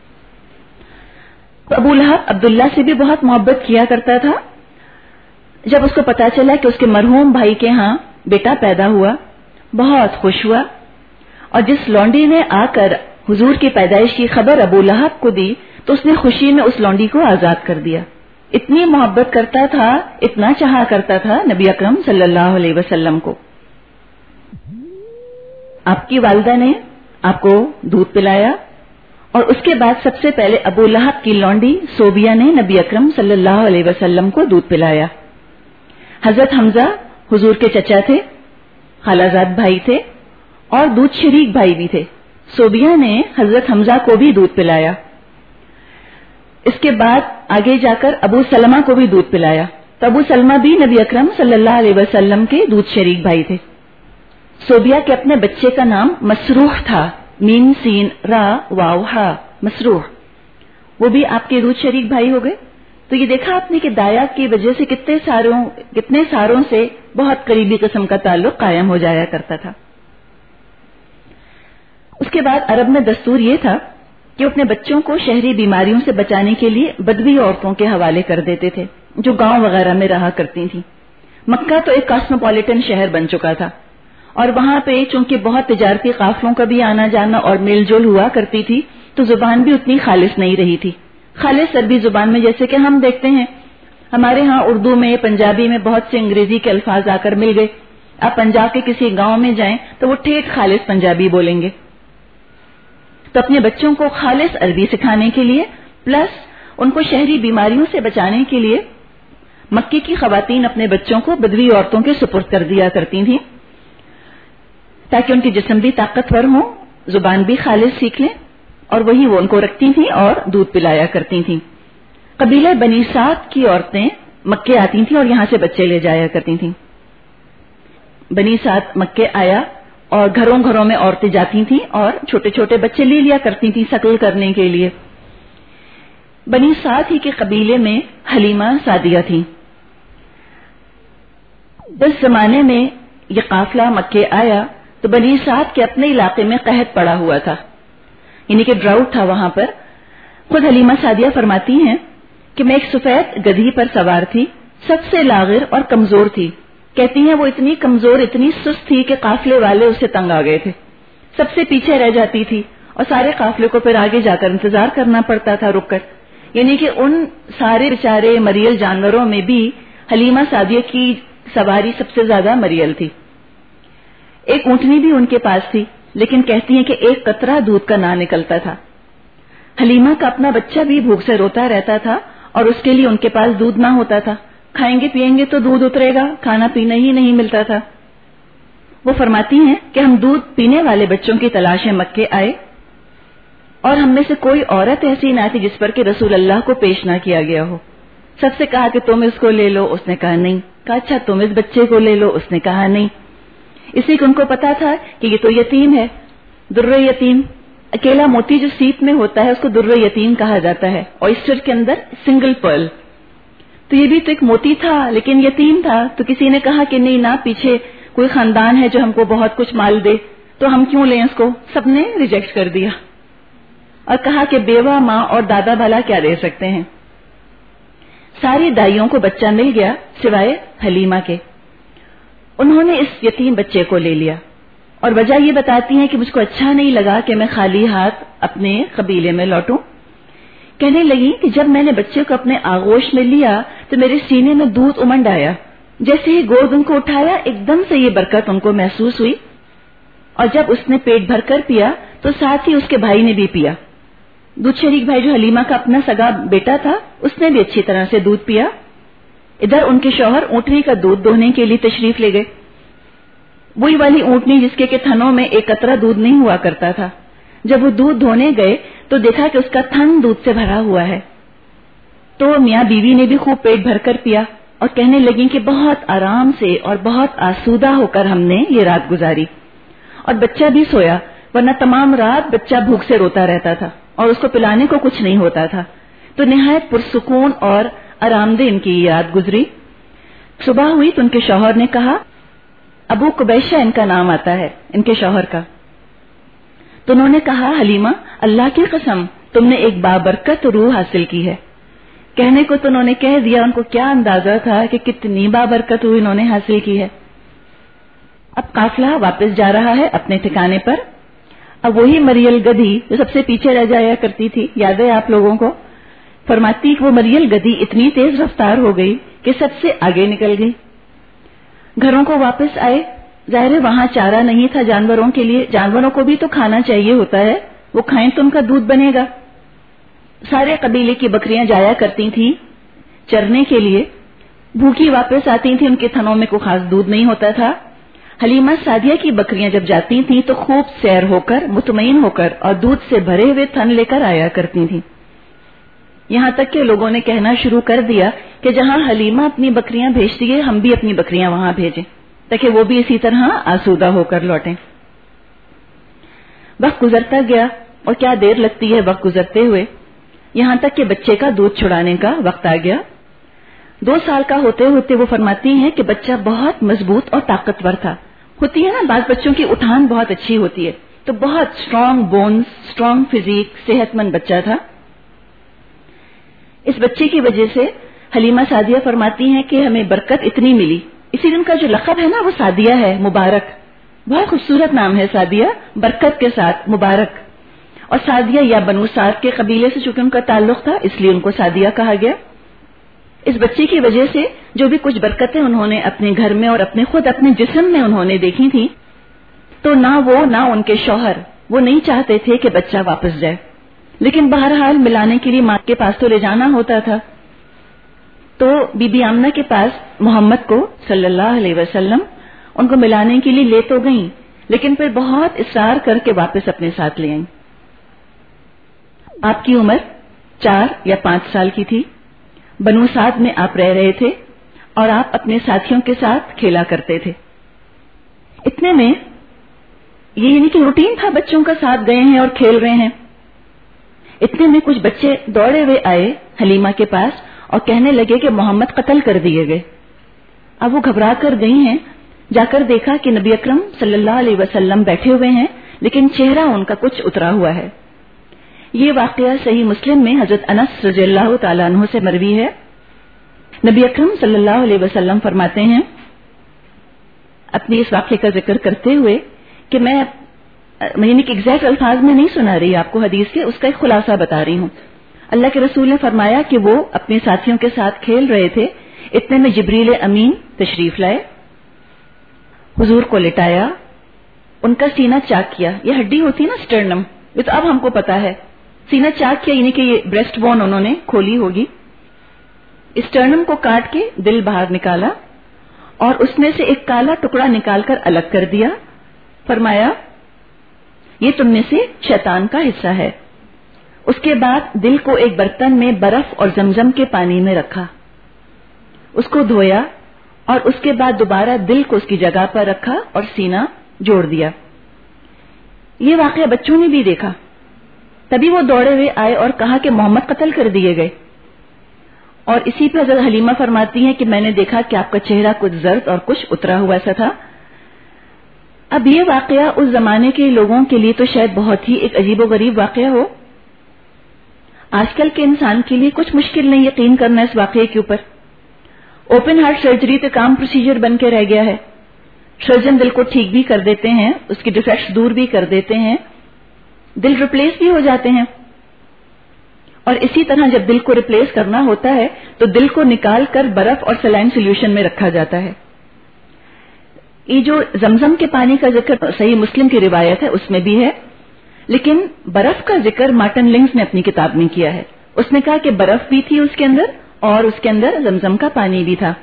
تو ابو لہب عبداللہ سے بھی بہت محبت کیا کرتا تھا. جب اس کو پتا چلا کہ اس کے مرحوم بھائی کے ہاں بیٹا پیدا ہوا بہت خوش ہوا، اور جس لونڈی نے آ کر حضور کی پیدائش کی خبر ابو لہب کو دی تو اس نے خوشی میں اس لونڈی کو آزاد کر دیا. اتنی محبت کرتا تھا، اتنا چاہا کرتا تھا نبی اکرم صلی اللہ علیہ وسلم کو. آپ کی والدہ نے آپ کو دودھ پلایا اور اس کے بعد سب سے پہلے ابو لہب کی لونڈی صوبیہ نے نبی اکرم صلی اللہ علیہ وسلم کو دودھ پلایا. حضرت حمزہ حضور کے چچا تھے، خالہ زاد بھائی تھے اور دودھ شریک بھائی بھی تھے. صوبیہ نے حضرت حمزہ کو بھی دودھ پلایا. اس کے بعد آگے جا کر ابو سلمہ کو بھی دودھ پلایا. تو ابو سلمہ بھی نبی اکرم صلی اللہ علیہ وسلم کے دودھ شریک بھائی تھے. صوبیہ کے اپنے بچے کا نام مسروح تھا، میم سین را واو ہا، مسروح. وہ بھی آپ کے دودھ شریک بھائی ہو گئے. تو یہ دیکھا آپ نے کہ دایا کی وجہ سے کتنے ساروں کتنے ساروں سے بہت قریبی قسم کا تعلق قائم ہو جایا کرتا تھا. اس کے بعد عرب میں دستور یہ تھا کہ اپنے بچوں کو شہری بیماریوں سے بچانے کے لیے بدوی عورتوں کے حوالے کر دیتے تھے جو گاؤں وغیرہ میں رہا کرتی تھیں. مکہ تو ایک کاسموپولیٹن شہر بن چکا تھا اور وہاں پہ چونکہ بہت تجارتی قافلوں کا بھی آنا جانا اور میل جول ہوا کرتی تھی تو زبان بھی اتنی خالص نہیں رہی تھی. خالص عربی زبان میں جیسے کہ ہم دیکھتے ہیں ہمارے ہاں اردو میں، پنجابی میں بہت سے انگریزی کے الفاظ آ کر مل گئے. آپ پنجاب کے کسی گاؤں میں جائیں تو وہ ٹھیک خالص پنجابی بولیں گے. تو اپنے بچوں کو خالص عربی سکھانے کے لیے پلس ان کو شہری بیماریوں سے بچانے کے لیے مکے کی خواتین اپنے بچوں کو بدوی عورتوں کے سپرد کر دیا کرتی تھیں تاکہ ان کے جسم بھی طاقتور ہوں، زبان بھی خالص سیکھ لیں، اور وہی وہ ان کو رکھتی تھیں اور دودھ پلایا کرتی تھیں۔ قبیلہ بنی سعد کی عورتیں مکے آتی تھیں اور یہاں سے بچے لے جایا کرتی تھیں۔ بنی سعد مکے آیا اور گھروں گھروں میں عورتیں جاتی تھیں اور چھوٹے چھوٹے بچے لے لیا کرتی تھیں سقل کرنے کے لیے۔ بنی سعد ہی کے قبیلے میں حلیمہ سعدیہ تھی۔ جس زمانے میں یہ قافلہ مکے آیا تو بنی سعد کے اپنے علاقے میں قحط پڑا ہوا تھا، یعنی کہ ڈراؤٹ تھا وہاں پر۔ خود حلیمہ سعدیہ فرماتی ہیں کہ میں ایک سفید گدھی پر سوار تھی، سب سے لاغر اور کمزور تھی۔ کہتی ہیں وہ اتنی کمزور، اتنی سست تھی کہ قافلے والے اس سے تنگ آ گئے تھے، سب سے پیچھے رہ جاتی تھی اور سارے قافلے کو پھر آگے جا کر انتظار کرنا پڑتا تھا رک کر۔ یعنی کہ ان سارے بیچارے مریل جانوروں میں بھی حلیمہ سعدیہ کی سواری سب سے زیادہ مریل تھی۔ ایک اونٹنی بھی ان کے پاس تھی، لیکن کہتی ہیں کہ ایک قطرہ دودھ کا نہ نکلتا تھا۔ حلیمہ کا اپنا بچہ بھی بھوک سے روتا رہتا تھا اور اس کے لیے ان کے پاس دودھ نہ ہوتا تھا۔ کھائیں گے پیئیں گے تو دودھ اترے گا، کھانا پینا ہی نہیں ملتا تھا۔ وہ فرماتی ہیں کہ ہم دودھ پینے والے بچوں کی تلاش میں مکے آئے اور ہم میں سے کوئی عورت ایسی نہ تھی جس پر کہ رسول اللہ کو پیش نہ کیا گیا ہو۔ سب سے کہا کہ تم اس کو لے لو، اس نے کہا نہیں۔ کہا اچھا تم اس بچے کو لے لو، اس نے کہا نہیں۔ اسی کو ان کو پتا تھا کہ یہ تو یتیم ہے، در یتیم، اکیلا موتی جو سیپ میں ہوتا ہے اس کو در یتیم کہا جاتا ہے، oyster کے اندر سنگل پرل۔ تو یہ بھی تو ایک موتی تھا لیکن یتیم تھا، تو کسی نے کہا کہ نہیں نہ، پیچھے کوئی خاندان ہے جو ہم کو بہت کچھ مال دے تو ہم کیوں لیں اس کو۔ سب نے ریجیکٹ کر دیا اور کہا کہ بیوہ ماں اور دادا بھلا کیا دے سکتے ہیں۔ ساری دائیوں کو بچہ مل گیا سوائے حلیمہ کے۔ انہوں نے اس یتیم بچے کو لے لیا اور وجہ یہ بتاتی ہیں کہ مجھ کو اچھا نہیں لگا کہ میں خالی ہاتھ اپنے قبیلے میں لوٹوں۔ کہنے لگی کہ جب میں نے بچے کو اپنے آغوش میں لیا تو میرے سینے میں دودھ امنڈ آیا، جیسے ہی گود ان کو اٹھایا ایک دم سے یہ برکت ان کو محسوس ہوئی، اور جب اس نے پیٹ بھر کر پیا تو ساتھ ہی اس کے بھائی نے بھی پیا۔ دودھ شریک بھائی جو حلیمہ کا اپنا سگا بیٹا تھا اس نے بھی اچھی طرح سے دودھ پیا۔ ادھر ان کے شوہر اونٹنی کا دودھ دوہنے کے لیے تشریف لے گئے، وہی والی اونٹنی جس کے کہ تھنوں میں ایک قطرہ دودھ نہیں ہوا کرتا تھا۔ جب وہ دودھ دھونے گئے تو دیکھا کہ اس کا تھن دودھ سے بھرا ہوا ہے، تو میاں بیوی نے بھی خوب پیٹ بھر کر پیا اور کہنے لگیں کہ بہت آرام سے اور بہت آسودہ ہو کر ہم نے یہ رات گزاری، اور بچہ بھی سویا، ورنہ تمام رات بچہ بھوک سے روتا رہتا تھا اور اس کو پلانے کو کچھ نہیں ہوتا تھا۔ تو نہایت پرسکون اور آرام دہ ان کی یہ رات گزری۔ صبح ہوئی تو ان کے شوہر نے کہا، ابو قبیشہ ان کا نام آتا ہے ان کے شوہر کا، تو انہوں نے کہا حلیمہ اللہ کی قسم تم نے ایک بابرکت روح حاصل کی ہے۔ کہنے کو تو انہوں نے کہہ دیا، ان کو کیا اندازہ تھا کہ کتنی بابرکت روح انہوں نے حاصل کی ہے۔ اب قافلہ واپس جا رہا ہے اپنے ٹھکانے پر۔ اب وہی مریل گدھی جو سب سے پیچھے رہ جایا کرتی تھی، یاد ہے آپ لوگوں کو، فرماتی کہ وہ مریل گدھی اتنی تیز رفتار ہو گئی کہ سب سے آگے نکل گئی۔ گھروں کو واپس آئے، ظاہر ہے وہاں چارہ نہیں تھا جانوروں کے لیے، جانوروں کو بھی تو کھانا چاہیے ہوتا ہے، وہ کھائیں تو ان کا دودھ بنے گا۔ سارے قبیلے کی بکریاں جایا کرتی تھیں چرنے کے لیے، بھوکی واپس آتی تھیں، ان کے تھنوں میں کوئی خاص دودھ نہیں ہوتا تھا۔ حلیمہ سعدیہ کی بکریاں جب جاتی تھیں تو خوب سیر ہو کر، مطمئن ہو کر اور دودھ سے بھرے ہوئے تھن لے کر آیا کرتی تھیں۔ یہاں تک کہ لوگوں نے کہنا شروع کر دیا کہ جہاں حلیمہ اپنی بکریاں بھیجتی ہے ہم بھی اپنی بکریاں وہاں بھیجیں تاکہ وہ بھی اسی طرح آسودہ ہو کر لوٹیں۔ وقت گزرتا گیا اور کیا دیر لگتی ہے وقت گزرتے ہوئے، یہاں تک کہ بچے کا دودھ چھڑانے کا وقت آ گیا۔ دو سال کا ہوتے ہوتے وہ فرماتی ہیں کہ بچہ بہت مضبوط اور طاقتور تھا۔ ہوتی ہے نا بعض بچوں کی اٹھان بہت اچھی ہوتی ہے، تو بہت اسٹرانگ بونز، اسٹرانگ فزیک، صحت مند بچہ تھا۔ اس بچے کی وجہ سے حلیمہ سعدیہ فرماتی ہیں کہ ہمیں برکت اتنی ملی، اسی دن کا جو لقب ہے نا وہ سعدیہ ہے، مبارک، بہت خوبصورت نام ہے سعدیہ، برکت کے ساتھ مبارک۔ اور سعدیہ یا بنو سعد کے قبیلے سے چونکہ ان کا تعلق تھا اس لیے ان کو سعدیہ کہا گیا۔ اس بچے کی وجہ سے جو بھی کچھ برکتیں انہوں نے اپنے گھر میں اور اپنے خود اپنے جسم میں انہوں نے دیکھی تھی، تو نہ وہ نہ ان کے شوہر وہ نہیں چاہتے تھے کہ بچہ واپس جائے، لیکن بہرحال ملانے کے لیے ماں کے پاس تو لے جانا ہوتا تھا. تو بی بی آمنہ کے پاس محمد کو صلی اللہ علیہ وسلم ان کو ملانے کے لیے لے تو گئیں، لیکن پھر بہت اصرار کر کے واپس اپنے ساتھ لے آئیں. آپ کی عمر چار یا پانچ سال کی تھی. بنو سعد میں آپ رہ رہے تھے اور آپ اپنے ساتھیوں کے ساتھ کھیلا کرتے تھے. اتنے میں یہ یعنی کہ روٹین تھا، بچوں کا ساتھ گئے ہیں اور کھیل رہے ہیں. اتنے میں کچھ بچے دوڑے ہوئے آئے حلیمہ کے پاس اور کہنے لگے کہ محمد قتل کر دیے گئے. اب وہ گھبرا کر گئی ہیں، جا کر دیکھا کہ نبی اکرم صلی اللہ علیہ وسلم بیٹھے ہوئے ہیں، لیکن چہرہ ان کا کچھ اترا ہوا ہے. یہ واقعہ صحیح مسلم میں حضرت انس رضی اللہ تعالیٰ عنہ سے مروی ہے. نبی اکرم صلی اللہ علیہ وسلم فرماتے ہیں اپنی اس واقعے کا ذکر کرتے ہوئے کہ میں یعنی کہ ایگزیکٹ الفاظ میں نہیں سنا رہی آپ کو حدیث کے، اس کا ایک خلاصہ بتا رہی ہوں. اللہ کے رسول نے فرمایا کہ وہ اپنے ساتھیوں کے ساتھ کھیل رہے تھے. اتنے میں جبریل امین تشریف لائے، حضور کو لٹایا، ان کا سینہ چاک کیا. یہ ہڈی ہوتی نا سٹرنم، یہ تو اب ہم کو پتا ہے. سینہ چاک کیا یعنی کہ یہ بریسٹ بون انہوں نے کھولی ہوگی. اسٹرنم کو کاٹ کے دل باہر نکالا اور اس میں سے ایک کالا ٹکڑا نکال کر الگ کر دیا. فرمایا یہ تم میں سے شیطان کا حصہ ہے. اس کے بعد دل کو ایک برتن میں برف اور زمزم کے پانی میں رکھا، اس کو دھویا اور اس کے بعد دوبارہ دل کو اس کی جگہ پر رکھا اور سینہ جوڑ دیا. یہ واقعہ بچوں نے بھی دیکھا. تبھی وہ دوڑے ہوئے آئے اور کہا کہ محمد قتل کر دیے گئے. اور اسی پہ حضرت حلیمہ فرماتی ہیں کہ میں نے دیکھا کہ آپ کا چہرہ کچھ زرد اور کچھ اترا ہوا ایسا تھا. اب یہ واقعہ اس زمانے کے لوگوں کے لیے تو شاید بہت ہی ایک عجیب و غریب واقعہ ہو. آج کل کے انسان کے لیے کچھ مشکل نہیں یقین کرنا اس واقعے کے اوپر. اوپن ہارٹ سرجری تو کام پروسیجر بن کے رہ گیا ہے. سرجن دل کو ٹھیک بھی کر دیتے ہیں، اس کی ڈیفیکٹس دور بھی کر دیتے ہیں، دل ریپلیس بھی ہو جاتے ہیں. اور اسی طرح جب دل کو ریپلیس کرنا ہوتا ہے تو دل کو نکال کر برف اور سلائن سولوشن میں رکھا جاتا ہے. یہ جو زمزم کے پانی کا ذکر صحیح مسلم کی روایت ہے اس میں بھی ہے، لیکن برف کا ذکر مارٹن لنگز نے اپنی کتاب میں کیا ہے. اس نے کہا کہ برف بھی تھی اس کے اندر اور اس کے اندر زمزم کا پانی بھی تھا.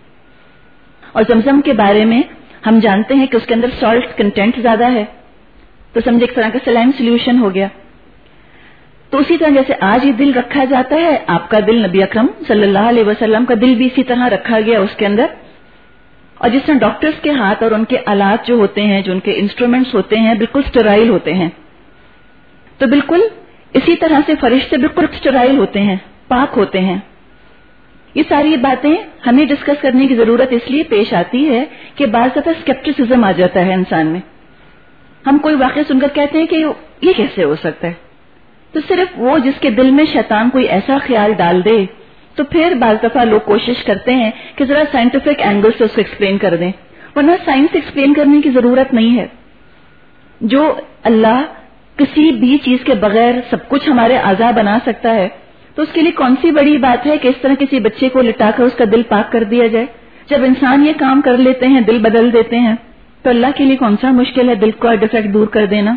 اور زمزم کے بارے میں ہم جانتے ہیں کہ اس کے اندر سالٹ کنٹینٹ زیادہ ہے، تو سمجھے ایک طرح کا سلائن سولوشن ہو گیا. تو اسی طرح جیسے آج یہ دل رکھا جاتا ہے، آپ کا دل نبی اکرم صلی اللہ علیہ وسلم کا دل بھی اسی طرح رکھا گیا اس کے اندر. اور جس طرح ڈاکٹرز کے ہاتھ اور ان کے آلات جو ہوتے ہیں، جو ان کے انسٹرومنٹس ہوتے ہیں، بالکل اسٹرائل ہوتے ہیں، تو بالکل اسی طرح سے فرشتے بالکل اسٹرائل ہوتے ہیں، پاک ہوتے ہیں. یہ ساری باتیں ہمیں ڈسکس کرنے کی ضرورت اس لیے پیش آتی ہے کہ بعض دفعہ اسکیپٹسزم آ جاتا ہے انسان میں. ہم کوئی واقعہ سن کر کہتے ہیں کہ یہ کیسے ہو سکتا ہے، تو صرف وہ جس کے دل میں شیطان کوئی ایسا خیال ڈال دے تو پھر بعض دفعہ لوگ کوشش کرتے ہیں کہ ذرا سائنٹیفک اینگل سے اس کو ایکسپلین کر دیں، ورنہ سائنس ایکسپلین کرنے کی ضرورت نہیں ہے. جو اللہ کسی بھی چیز کے بغیر سب کچھ ہمارے اعضاء بنا سکتا ہے، تو اس کے لیے کون سی بڑی بات ہے کہ اس طرح کسی بچے کو لٹا کر اس کا دل پاک کر دیا جائے. جب انسان یہ کام کر لیتے ہیں، دل بدل دیتے ہیں، تو اللہ کے لیے کون سا مشکل ہے دل کا ڈیفیکٹ دور کر دینا.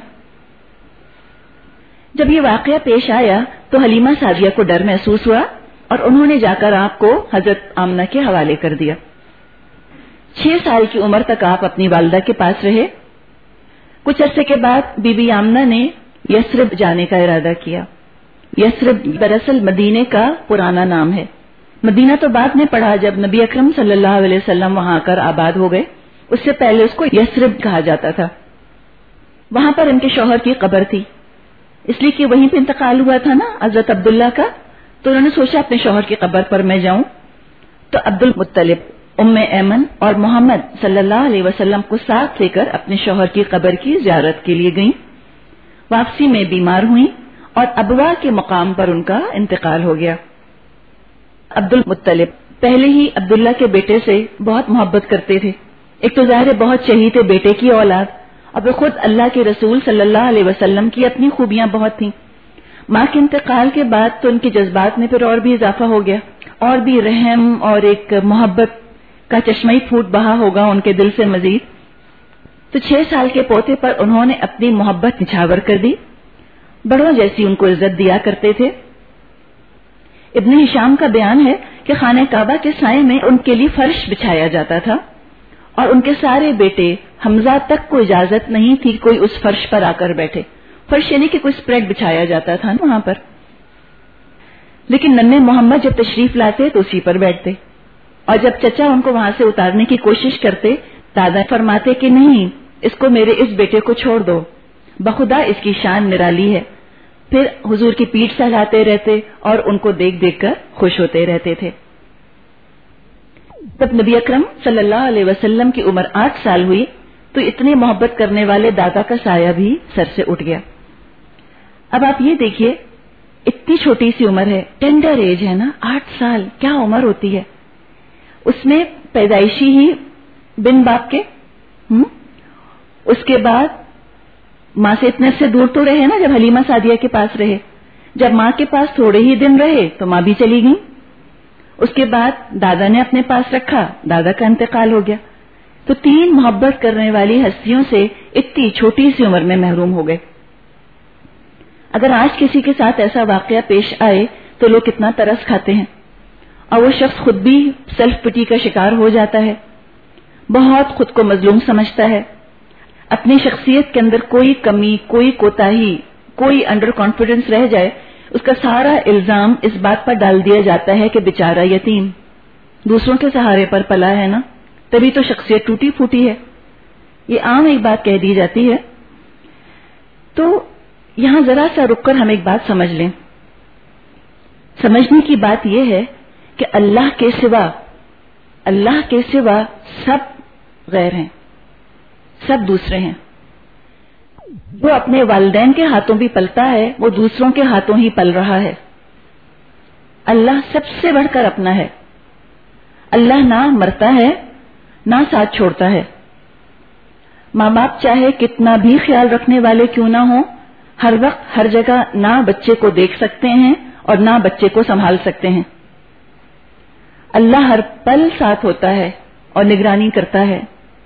جب یہ واقعہ پیش آیا تو حلیمہ سعدیہ کو ڈر محسوس ہوا اور انہوں نے جا کر آپ کو حضرت آمنہ کے حوالے کر دیا. چھ سال کی عمر تک آپ اپنی والدہ کے پاس رہے. کچھ عرصے کے بعد بی بی آمنہ نے یثرب جانے کا ارادہ کیا. یثرب دراصل مدینے کا پرانا نام ہے. مدینہ تو بعد میں پڑھا جب نبی اکرم صلی اللہ علیہ وسلم وہاں آ کر آباد ہو گئے. اس سے پہلے اس کو یثرب کہا جاتا تھا. وہاں پر ان کے شوہر کی قبر تھی، اس لیے کہ وہیں پہ انتقال ہوا تھا نا حضرت عبداللہ کا، تو انہوں نے سوچا اپنے شوہر کی قبر پر میں جاؤں. تو عبد المطلب، ام ایمن اور محمد صلی اللہ علیہ وسلم کو ساتھ لے کر اپنے شوہر کی قبر کی زیارت کے لیے گئیں. واپسی میں بیمار ہوئیں اور ابوا کے مقام پر ان کا انتقال ہو گیا. عبد المطلب پہلے ہی عبداللہ کے بیٹے سے بہت محبت کرتے تھے. ایک تو ظاہر بہت شہید تھے بیٹے کی اولاد، اب خود اللہ کے رسول صلی اللہ علیہ وسلم کی اپنی خوبیاں بہت تھیں. ماں کے انتقال کے بعد تو ان کے جذبات میں پھر اور بھی اضافہ ہو گیا، اور بھی رحم اور ایک محبت کا چشمہ پھوٹ بہا ہوگا ان کے دل سے مزید. تو چھ سال کے پوتے پر انہوں نے اپنی محبت نچھاور کر دی، بڑوں جیسی ان کو عزت دیا کرتے تھے۔ ابن ہشام کا بیان ہے کہ خانہ کعبہ کے سائے میں ان کے لیے فرش بچھایا جاتا تھا، اور ان کے سارے بیٹے حمزہ تک کو اجازت نہیں تھی کوئی اس فرش پر آ کر بیٹھے۔ فرش یعنی کہ کوئی اسپریڈ بچھایا جاتا تھا وہاں پر، لیکن ننھے محمد جب تشریف لاتے تو اسی پر بیٹھتے، اور جب چچا ان کو وہاں سے اتارنے کی کوشش کرتے، دادا فرماتے کہ نہیں، اس کو میرے اس بیٹے کو چھوڑ دو، بخدا اس کی شان نرالی ہے۔ پھر حضور کی پیٹھ سہلاتے رہتے اور ان کو دیکھ دیکھ کر خوش ہوتے رہتے تھے۔ جب نبی اکرم صلی اللہ علیہ وسلم کی عمر آٹھ سال ہوئی تو اتنی محبت کرنے والے دادا کا سایہ بھی سر سے اٹھ گیا۔ اب آپ یہ دیکھیے، اتنی چھوٹی سی عمر ہے، ٹینڈر ایج ہے نا، آٹھ سال کیا عمر ہوتی ہے، اس میں پیدائشی ہی بن باپ کے، ہم؟ اس کے بعد ماں سے اتنے سے دور تو رہے نا جب حلیمہ سعدیہ کے پاس رہے، جب ماں کے پاس تھوڑے ہی دن رہے تو ماں بھی چلی گئی، اس کے بعد دادا نے اپنے پاس رکھا، دادا کا انتقال ہو گیا، تو تین محبت کرنے والی ہستیوں سے اتنی چھوٹی سی عمر میں محروم ہو گئے۔ اگر آج کسی کے ساتھ ایسا واقعہ پیش آئے تو لوگ کتنا ترس کھاتے ہیں، اور وہ شخص خود بھی سیلف پٹی کا شکار ہو جاتا ہے، بہت خود کو مظلوم سمجھتا ہے، اپنی شخصیت کے اندر کوئی کمی، کوئی کوتاہی، کوئی انڈر کانفیڈنس رہ جائے، اس کا سارا الزام اس بات پر ڈال دیا جاتا ہے کہ بیچارہ یتیم دوسروں کے سہارے پر پلا ہے نا، تبھی تو شخصیت ٹوٹی پھوٹی ہے، یہ عام ایک بات کہہ دی جاتی ہے۔ تو یہاں ذرا سا رک کر ہم ایک بات سمجھ لیں، سمجھنے کی بات یہ ہے کہ اللہ کے سوا اللہ کے سوا سب غیر ہیں، سب دوسرے ہیں۔ جو اپنے والدین کے ہاتھوں بھی پلتا ہے وہ دوسروں کے ہاتھوں ہی پل رہا ہے۔ اللہ سب سے بڑھ کر اپنا ہے، اللہ نہ مرتا ہے نہ ساتھ چھوڑتا ہے۔ ماں باپ چاہے کتنا بھی خیال رکھنے والے کیوں نہ ہوں، ہر وقت ہر جگہ نہ بچے کو دیکھ سکتے ہیں اور نہ بچے کو سنبھال سکتے ہیں۔ اللہ ہر پل ساتھ ہوتا ہے اور نگرانی کرتا ہے۔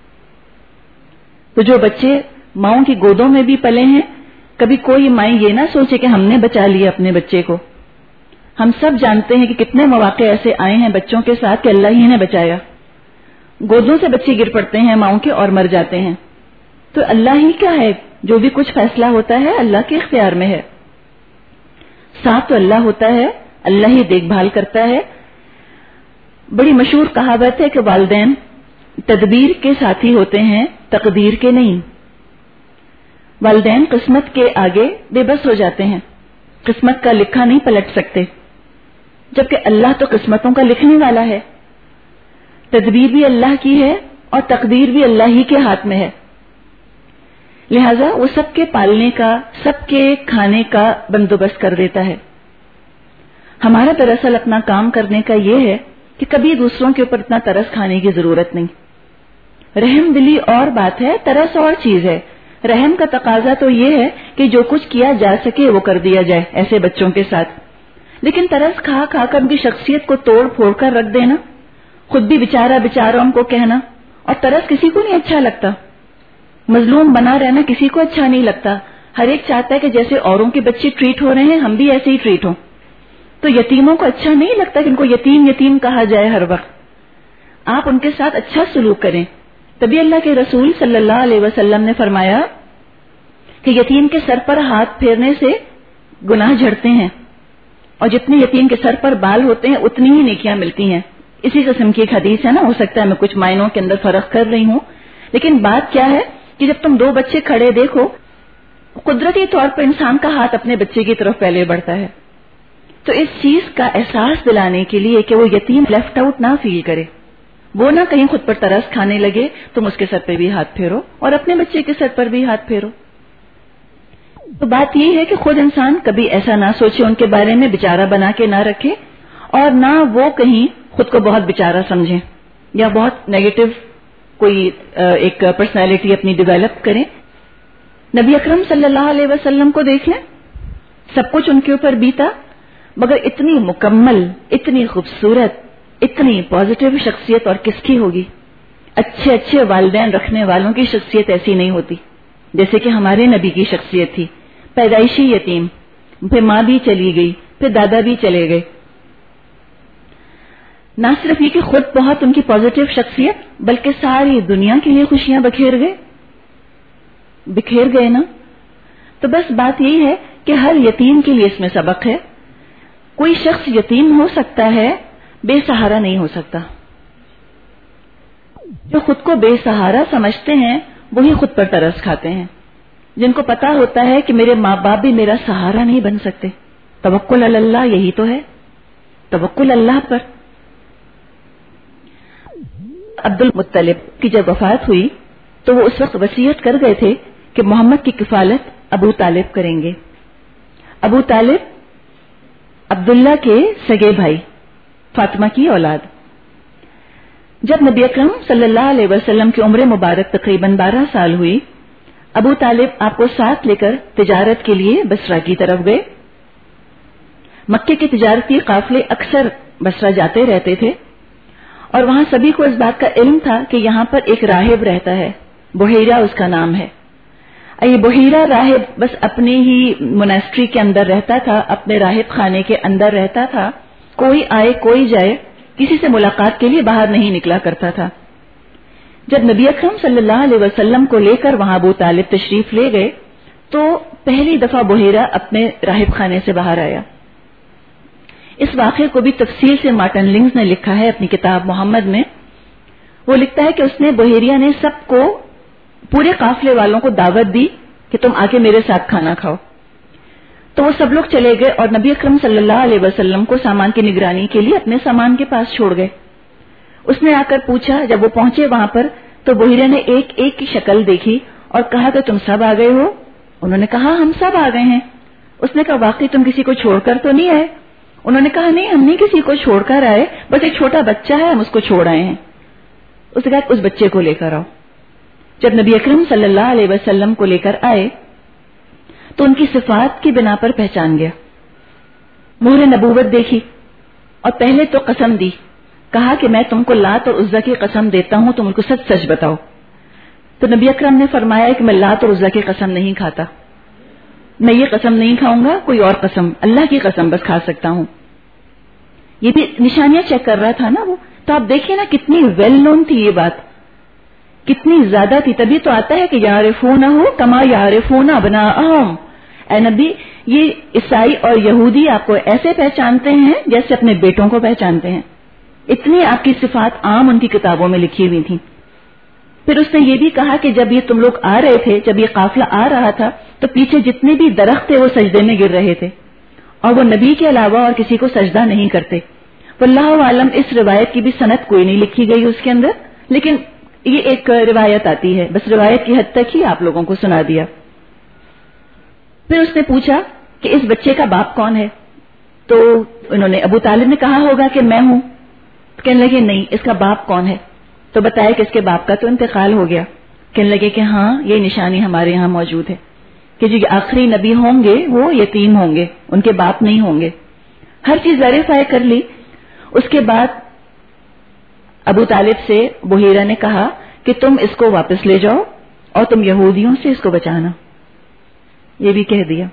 تو جو بچے ماؤں کی گودوں میں بھی پلے ہیں، کبھی کوئی مائیں یہ نہ سوچے کہ ہم نے بچا لیا اپنے بچے کو۔ ہم سب جانتے ہیں کہ کتنے مواقع ایسے آئے ہیں بچوں کے ساتھ کہ اللہ ہی نے بچایا، گودوں سے بچے گر پڑتے ہیں ماؤں کے اور مر جاتے ہیں۔ تو اللہ ہی کیا ہے، جو بھی کچھ فیصلہ ہوتا ہے اللہ کے اختیار میں ہے، ساتھ تو اللہ ہوتا ہے، اللہ ہی دیکھ بھال کرتا ہے۔ بڑی مشہور کہاوت ہے کہ والدین تدبیر کے ساتھی ہوتے ہیں، تقدیر کے نہیں۔ والدین قسمت کے آگے بے بس ہو جاتے ہیں، قسمت کا لکھا نہیں پلٹ سکتے، جبکہ اللہ تو قسمتوں کا لکھنے والا ہے۔ تدبیر بھی اللہ کی ہے اور تقدیر بھی اللہ ہی کے ہاتھ میں ہے، لہذا وہ سب کے پالنے کا، سب کے کھانے کا بندوبست کر دیتا ہے۔ ہمارا دراصل اپنا کام کرنے کا یہ ہے کہ کبھی دوسروں کے اوپر اتنا ترس کھانے کی ضرورت نہیں۔ رحم دلی اور بات ہے، ترس اور چیز ہے۔ رحم کا تقاضا تو یہ ہے کہ جو کچھ کیا جا سکے وہ کر دیا جائے ایسے بچوں کے ساتھ، لیکن ترس کھا کھا کر ان کی شخصیت کو توڑ پھوڑ کر رکھ دینا، خود بھی بیچارہ بیچارہ ان کو کہنا، اور ترس کسی کو نہیں اچھا لگتا، مظلوم بنا رہنا کسی کو اچھا نہیں لگتا۔ ہر ایک چاہتا ہے کہ جیسے اوروں کے بچے ٹریٹ ہو رہے ہیں ہم بھی ایسے ہی ٹریٹ ہوں۔ تو یتیموں کو اچھا نہیں لگتا کہ ان کو یتیم یتیم کہا جائے ہر وقت۔ آپ ان کے ساتھ اچھا سلوک کریں، تبھی اللہ کے رسول صلی اللہ علیہ وسلم نے فرمایا کہ یتیم کے سر پر ہاتھ پھیرنے سے گناہ جھڑتے ہیں، اور جتنے یتیم کے سر پر بال ہوتے ہیں اتنی ہی نیکیاں ملتی ہیں۔ اسی قسم کی ایک حدیث ہے نا، ہو سکتا ہے میں کچھ معنوں کے اندر فرق کر رہی ہوں، لیکن بات کیا ہے کہ جب تم دو بچے کھڑے دیکھو، قدرتی طور پر انسان کا ہاتھ اپنے بچے کی طرف پہلے بڑھتا ہے۔ تو اس چیز کا احساس دلانے کے لیے کہ وہ یتیم لیفٹ آؤٹ نہ فیل کرے، وہ نہ کہیں خود پر ترس کھانے لگے، تم اس کے سر پہ بھی ہاتھ پھیرو اور اپنے بچے کے سر پر بھی ہاتھ پھیرو۔ تو بات یہ ہے کہ خود انسان کبھی ایسا نہ سوچے، ان کے بارے میں بیچارہ بنا کے نہ رکھے، اور نہ وہ کہیں خود کو بہت بیچارہ سمجھیں یا بہت نیگیٹو کوئی ایک پرسنالٹی اپنی ڈیولپ کریں۔ نبی اکرم صلی اللہ علیہ وسلم کو دیکھ لیں، سب کچھ ان کے اوپر بیتا، مگر اتنی مکمل، اتنی خوبصورت، اتنی پازیٹیو شخصیت اور کس کی ہوگی؟ اچھے اچھے والدین رکھنے والوں کی شخصیت ایسی نہیں ہوتی جیسے کہ ہمارے نبی کی شخصیت تھی. پیدائشی یتیم، پھر ماں بھی چلی گئی، پھر دادا بھی چلے گئے. نہ صرف یہ کہ خود بہت ان کی پازیٹو شخصیت، بلکہ ساری دنیا کے لیے خوشیاں بکھیر گئے بکھیر گئے نا. تو بس بات یہی ہے کہ ہر یتیم کے لیے اس میں سبق ہے. کوئی شخص یتیم ہو سکتا ہے، بے سہارا نہیں ہو سکتا. جو خود کو بے سہارا سمجھتے ہیں وہی خود پر ترس کھاتے ہیں. جن کو پتا ہوتا ہے کہ میرے ماں باپ بھی میرا سہارا نہیں بن سکتے. توکل علی اللہ، یہی تو ہے، توکل اللہ پر. عبد المطلب کی جب وفات ہوئی تو وہ اس وقت وصیت کر گئے تھے کہ محمد کی کفالت ابو طالب کریں گے. ابو طالب عبداللہ کے سگے بھائی، فاطمہ کی اولاد. جب نبی اکرم صلی اللہ علیہ وسلم کی عمر مبارک تقریباً بارہ سال ہوئی، ابو طالب آپ کو ساتھ لے کر تجارت کے لیے بصرہ کی طرف گئے. مکے کے تجارتی قافلے اکثر بصرہ جاتے رہتے تھے اور وہاں سبھی کو اس بات کا علم تھا کہ یہاں پر ایک راہب رہتا ہے، بحیرہ اس کا نام ہے. یہ بحیرہ راہب بس اپنے ہی موناسٹری کے اندر رہتا تھا، اپنے راہب خانے کے اندر رہتا تھا. کوئی آئے کوئی جائے، کسی سے ملاقات کے لیے باہر نہیں نکلا کرتا تھا. جب نبی اکرم صلی اللہ علیہ وسلم کو لے کر وہاں ابو طالب تشریف لے گئے تو پہلی دفعہ بحیرہ اپنے راہب خانے سے باہر آیا. اس واقعے کو بھی تفصیل سے مارٹن لنگز نے لکھا ہے اپنی کتاب محمد میں. وہ لکھتا ہے کہ اس نے بحیریہ نے سب کو، پورے قافلے والوں کو دعوت دی کہ تم آ کے میرے ساتھ کھانا کھاؤ. تو وہ سب لوگ چلے گئے اور نبی اکرم صلی اللہ علیہ وسلم کو سامان کی نگرانی کے لیے اپنے سامان کے پاس چھوڑ گئے. اس نے آ کر پوچھا، جب وہ پہنچے وہاں پر تو بحیرہ نے ایک ایک کی شکل دیکھی اور کہا کہ تم سب آ گئے ہو؟ انہوں نے کہا ہم سب آ گئے ہیں. اس نے کہا واقعی تم کسی کو چھوڑ کر تو نہیں آئے؟ انہوں نے کہا نہیں، ہم نہیں کسی کو چھوڑ کر آئے، بس ایک چھوٹا بچہ ہے، ہم اس کو چھوڑ آئے ہیں. اس نے کہا اس بچے کو لے کر آؤ. جب نبی اکرم صلی اللہ علیہ وسلم کو لے کر آئے تو ان کی صفات کی بنا پر پہچان گیا. مہر نبوت دیکھی اور پہلے تو قسم دی، کہا کہ میں تم کو لات اور عزا کی قسم دیتا ہوں، تم ان کو سچ سچ بتاؤ. تو نبی اکرم نے فرمایا کہ میں لات اور عزا کی قسم نہیں کھاتا، میں یہ قسم نہیں کھاؤں گا، کوئی اور قسم، اللہ کی قسم بس کھا سکتا ہوں. یہ بھی نشانیاں چیک کر رہا تھا نا وہ. تو آپ دیکھیے نا کتنی ویل نون تھی یہ بات، کتنی زیادہ تھی. تبھی تو آتا ہے کہ یعرفونہ کما یعرفون ابناءہم. اے نبی، یہ عیسائی اور یہودی آپ کو ایسے پہچانتے ہیں جیسے اپنے بیٹوں کو پہچانتے ہیں. اتنی آپ کی صفات عام ان کی کتابوں میں لکھی ہوئی تھی. پھر اس نے یہ بھی کہا کہ جب یہ تم لوگ آ رہے تھے، جب یہ قافلہ آ رہا تھا تو پیچھے جتنے بھی درخت تھے وہ سجدے میں گر رہے تھے اور وہ نبی کے علاوہ اور کسی کو سجدہ نہیں کرتے. واللہ عالم اس روایت کی بھی سند کوئی نہیں لکھی گئی اس کے اندر، لیکن یہ ایک روایت آتی ہے، بس روایت کی حد تک ہی آپ لوگوں کو سنا دیا. پھر اس نے پوچھا کہ اس بچے کا باپ کون ہے؟ تو انہوں نے ابو طالب نے کہا ہوگا کہ میں ہوں. کہنے لگے نہیں، اس کا باپ کون ہے؟ تو بتایا کہ اس کے باپ کا تو انتقال ہو گیا. کہنے لگے کہ ہاں یہ نشانی ہمارے یہاں موجود ہے کہ جو آخری نبی ہوں گے وہ یتیم ہوں گے، ان کے باپ نہیں ہوں گے. ہر چیز ویریفائی کر لی. اس کے بعد ابو طالب سے بحیرہ نے کہا کہ تم اس کو واپس لے جاؤ اور تم یہودیوں سے اس کو بچانا. یہ بھی کہہ دیا.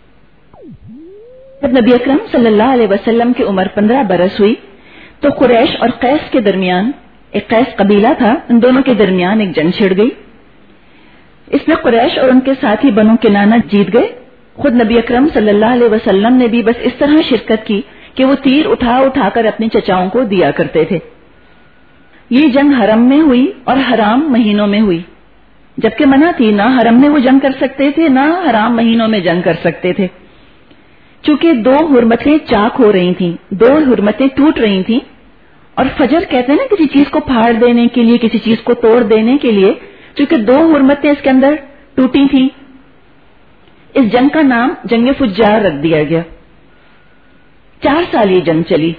جب نبی اکرم صلی اللہ علیہ وسلم کی عمر پندرہ برس ہوئی تو قریش اور قیس کے درمیان، ایک قیس قبیلہ تھا، ان دونوں کے درمیان ایک جنگ چھڑ گئی. اس میں قریش اور ان کے ساتھی بنو کنانہ جیت گئے. خود نبی اکرم صلی اللہ علیہ وسلم نے بھی بس اس طرح شرکت کی کہ وہ تیر اٹھا اٹھا کر اپنے چچاؤں کو دیا کرتے تھے. یہ جنگ حرم میں ہوئی اور حرام مہینوں میں ہوئی، جبکہ منع تھی، نہ حرم میں وہ جنگ کر سکتے تھے نہ حرام مہینوں میں جنگ کر سکتے تھے. چونکہ دو حرمتیں چاک ہو رہی تھیں، دو حرمتیں ٹوٹ رہی تھیں. اور فجر کہتے ہیں نا کسی چیز کو پھاڑ دینے کے لیے، کسی چیز کو توڑ دینے کے لیے، چونکہ دو حرمتیں اس کے اندر ٹوٹی تھیں، اس جنگ کا نام جنگ فجار رکھ دیا گیا. چار سال یہ جنگ چلی.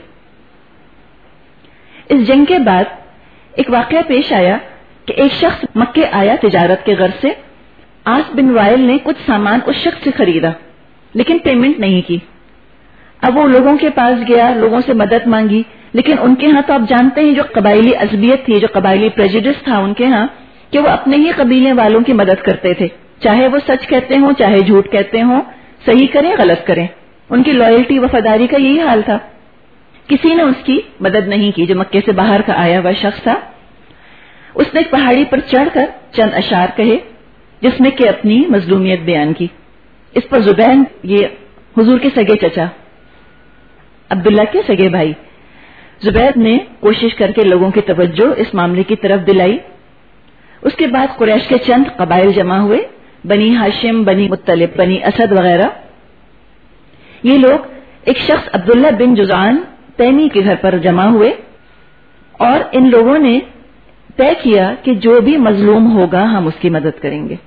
اس جنگ کے بعد ایک واقعہ پیش آیا کہ ایک شخص مکے آیا تجارت کے غرض سے. آس بن وائل نے کچھ سامان اس شخص سے خریدا لیکن پیمنٹ نہیں کی. اب وہ لوگوں کے پاس گیا، لوگوں سے مدد مانگی، لیکن ان کے ہاں تو آپ جانتے ہیں جو قبائلی عصبیت تھی, جو قبائلی پریجوڈس تھا ان کے ہاں, کہ وہ اپنے ہی قبیلے والوں کی مدد کرتے تھے, چاہے وہ سچ کہتے ہوں چاہے جھوٹ کہتے ہوں, صحیح کریں غلط کریں, ان کی لائلٹی وفاداری کا یہی حال تھا. کسی نے اس کی مدد نہیں کی. جو مکے سے باہر کا آیا ہوا شخص تھا, اس نے ایک پہاڑی پر چڑھ کر چند اشعار کہے جس میں کہ اپنی مظلومیت بیان کی. اس پر زبین, یہ حضور کے سگے چچا عبداللہ کے سگے بھائی, زبیر نے کوشش کر کے لوگوں کی توجہ اس معاملے کی طرف دلائی. اس کے بعد قریش کے چند قبائل جمع ہوئے, بنی ہاشم, بنی مطلب, بنی اسد وغیرہ. یہ لوگ ایک شخص عبداللہ بن جزعان تیمی کے گھر پر جمع ہوئے اور ان لوگوں نے طے کیا کہ جو بھی مظلوم ہوگا ہم اس کی مدد کریں گے.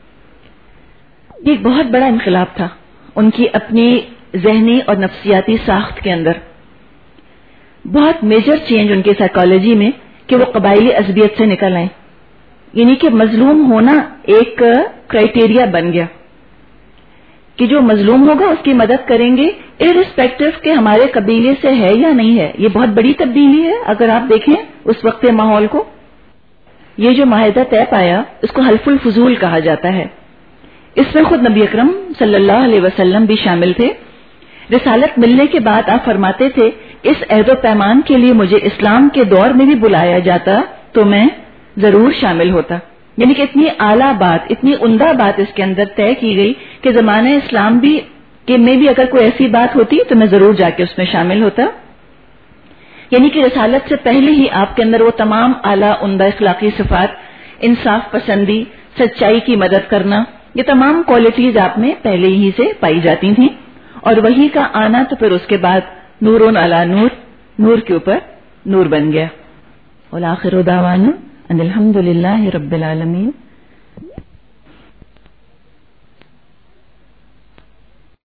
یہ ایک بہت بڑا انقلاب تھا ان کی اپنی ذہنی اور نفسیاتی ساخت کے اندر. بہت میجر چینج ان کی سائیکالوجی میں کہ وہ قبائلی عصبیت سے نکل آئیں, یعنی کہ مظلوم ہونا ایک کرائٹیریا بن گیا کہ جو مظلوم ہوگا اس کی مدد کریں گے ارسپیکٹو کہ ہمارے قبیلے سے ہے یا نہیں ہے. یہ بہت بڑی تبدیلی ہے اگر آپ دیکھیں اس وقت کے ماحول کو. یہ جو معاہدہ طے پایا اس کو حلف الفضول کہا جاتا ہے. اس میں خود نبی اکرم صلی اللہ علیہ وسلم بھی شامل تھے. رسالت ملنے کے بعد آپ فرماتے تھے اس عہد و پیمان کے لیے مجھے اسلام کے دور میں بھی بلایا جاتا تو میں ضرور شامل ہوتا. یعنی کہ اتنی اعلیٰ بات, اتنی عمدہ بات اس کے اندر طے کی گئی کہ زمانہ اسلام بھی کہ میں بھی اگر کوئی ایسی بات ہوتی تو میں ضرور جا کے اس میں شامل ہوتا. یعنی کہ رسالت سے پہلے ہی آپ کے اندر وہ تمام اعلیٰ عمدہ اخلاقی صفات, انصاف پسندی, سچائی کی مدد کرنا, یہ تمام کوالٹیز آپ میں پہلے ہی سے پائی جاتی تھیں. اور وہی کا آنا تو پھر اس کے بعد نورون علی نور, نور کے اوپر نور بن گیا. والآخر دعوانا ان الحمد للہ رب العالمین.